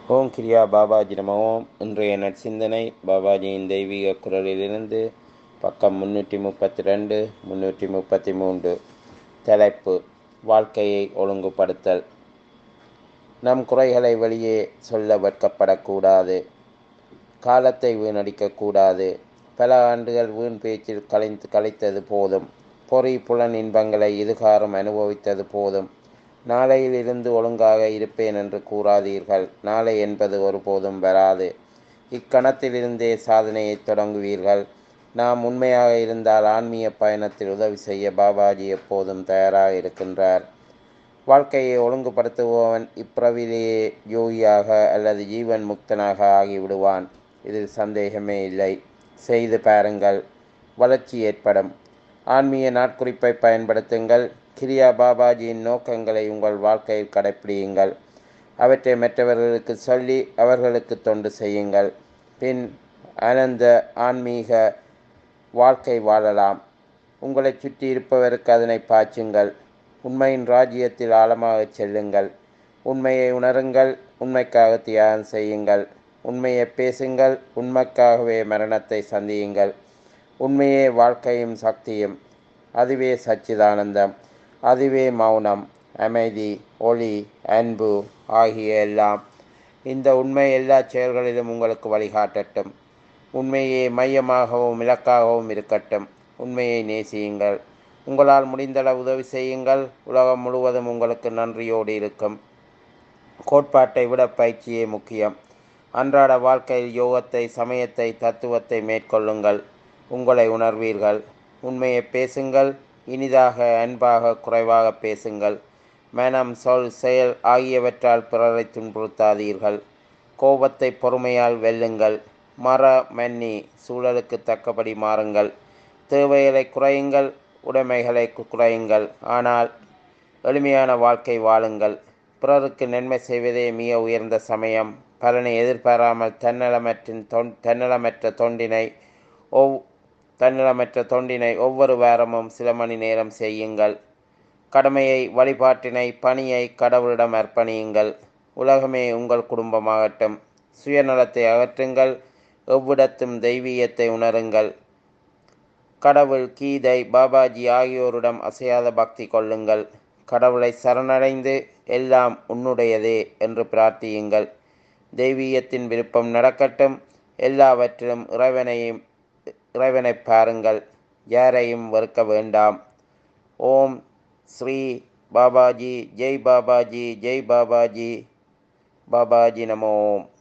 ஓம் கிரியா பாபாஜி நம ஓம். இன்றைய நற்சிந்தனை பாபாஜியின் தெய்வீக குரலிலிருந்து பக்கம் 332 333. தலைப்பு: வாழ்க்கையை ஒழுங்குபடுத்தல். நம் குறைகளை வெளியே சொல்ல வெட்கப்படக்கூடாது. காலத்தை வீணடிக்கக்கூடாது. பல ஆண்டுகள் வீண் பேச்சில் கழித்தது போதும். பொறி புலன் இன்பங்களை இதுகாரம் அனுபவித்தது போதும். நாளையில் இருந்து ஒழுங்காக இருப்பேன் என்று கூறாதீர்கள். நாளை என்பது ஒருபோதும் வராது. இக்கணத்திலிருந்தே சாதனையை தொடங்குவீர்கள். நாம் உண்மையாக இருந்தால் ஆன்மீக பயணத்தில் உதவி செய்ய பாபாஜி எப்போதும் தயாராக இருக்கின்றார். வாழ்க்கையை ஒழுங்குபடுத்துபவன் இப்பிறவிலேயே யோகியாக அல்லது ஜீவன் முக்தனாக ஆகிவிடுவான். இதில் சந்தேகமே இல்லை. செய்து பாருங்கள், வளர்ச்சி ஏற்படும். ஆன்மீக நாட்குறிப்பை பயன்படுத்துங்கள். கிரியா பாபாஜியின் நோக்கங்களை உங்கள் வாழ்க்கையில் கடைப்பிடியுங்கள். அவற்றை மற்றவர்களுக்கு சொல்லி அவர்களுக்கு தொண்டு செய்யுங்கள். பின் ஆனந்த ஆன்மீக வாழ்க்கை வாழலாம். உங்களை சுற்றி இருப்பவருக்கு அதனை பாய்ச்சுங்கள். உண்மையின் ராஜ்யத்தில் ஆழமாக செல்லுங்கள். உண்மையை உணருங்கள். உண்மைக்காக தியாகம் செய்யுங்கள். உண்மையை பேசுங்கள். உண்மைக்காகவே மரணத்தை சந்தியுங்கள். உண்மையே வாழ்க்கையும் சக்தியும். அதுவே சச்சிதானந்தம். அதுவே மௌனம், அமைதி, ஒளி, அன்பு ஆகிய எல்லாம். இந்த உண்மை எல்லா செயல்களிலும் உங்களுக்கு வழிகாட்டட்டும். உண்மையே மையமாகவும் இலக்காகவும் இருக்கட்டும். உண்மையை நேசியுங்கள். உங்களால் முடிந்தளவு உதவி செய்யுங்கள். உலகம் முழுவதும் உங்களுக்கு நன்றியோடு இருக்கும். கோட்பாட்டை விட பயிற்சியே முக்கியம். அன்றாட வாழ்க்கையில் யோகத்தை, சமயத்தை, தத்துவத்தை மேற்கொள்ளுங்கள். உங்களை உணர்வீர்கள். உண்மையை பேசுங்கள். இனிதாக, அன்பாக, குறைவாக பேசுங்கள். மனம், சொல், செயல் ஆகியவற்றால் பிறரை துன்புறுத்தாதீர்கள். கோபத்தை பொறுமையால் வெல்லுங்கள். மன்னி சூழலுக்கு தக்கபடி மாறுங்கள். தேவைகளை குறையுங்கள். உடைமைகளை குறையுங்கள். ஆனால் எளிமையான வாழ்க்கை வாழுங்கள். பிறருக்கு நன்மை செய்வதே மிக உயர்ந்த சமயம். பலனை எதிர்பாராமல் தன்னலமற்ற தொண்டினை ஒவ்வொரு வாரமும் சில மணி நேரம் செய்யுங்கள். கடமையை, வழிபாட்டினை, பணியை கடவுளிடம் அர்ப்பணியுங்கள். உலகமே உங்கள் குடும்பமாகட்டும். சுயநலத்தை அகற்றுங்கள். எவ்விடத்தும் தெய்வீகத்தை உணருங்கள். கடவுள், கீதை, பாபாஜி ஆகியோரிடம் அசையாத பக்தி கொள்ளுங்கள். கடவுளை சரணடைந்து எல்லாம் உன்னுடையதே என்று பிரார்த்தியுங்கள். தெய்வீகத்தின் விருப்பம் நடக்கட்டும். எல்லாவற்றிலும் இறைவனை பாருங்கள். யாரையும் வெறுக்க வேண்டாம். ஓம் ஸ்ரீ பாபாஜி. ஜெய் பாபாஜி. ஜெய் பாபாஜி. பாபாஜி நமோ.